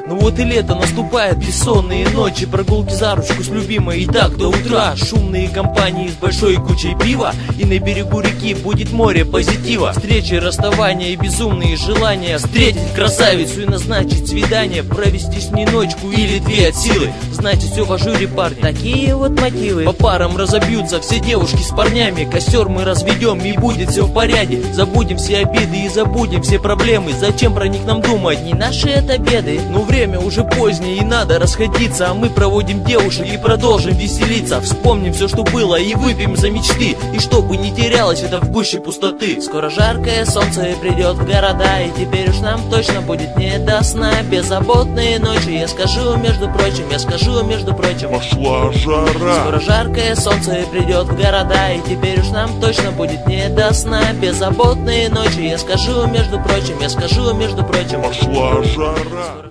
Ну вот и лето наступает, бессонные ночи, прогулки за ручку с любимой и так до утра. Шумные компании с большой кучей пива, и на берегу реки будет море позитива. Встречи, расставания и безумные желания встретить красавицу и назначить свидание, провести с ней ночку или две от силы. Значит, все в ажуре, парни. Такие вот мотивы. По парам разобьются все девушки с парнями, костер мы разведем и будет все в порядке. Забудем все обиды и забудем все проблемы. Зачем про них нам думать? Не наши это беды. Ну время уже позднее и надо расходиться, а мы проводим девушек и продолжим веселиться. Вспомним все, что было, и выпьем за мечты, и чтобы не терялось это в гуще пустоты. Скоро жаркое солнце придет в города, и теперь уж нам точно будет не до сна. Беззаботные ночи, я скажу, между прочим, я скажу, между прочим. Пошла жара. Скоро жаркое солнце придет в города, и теперь уж нам точно будет не до сна. Беззаботные ночи, я скажу, между прочим, я скажу, между прочим. Пошла жара.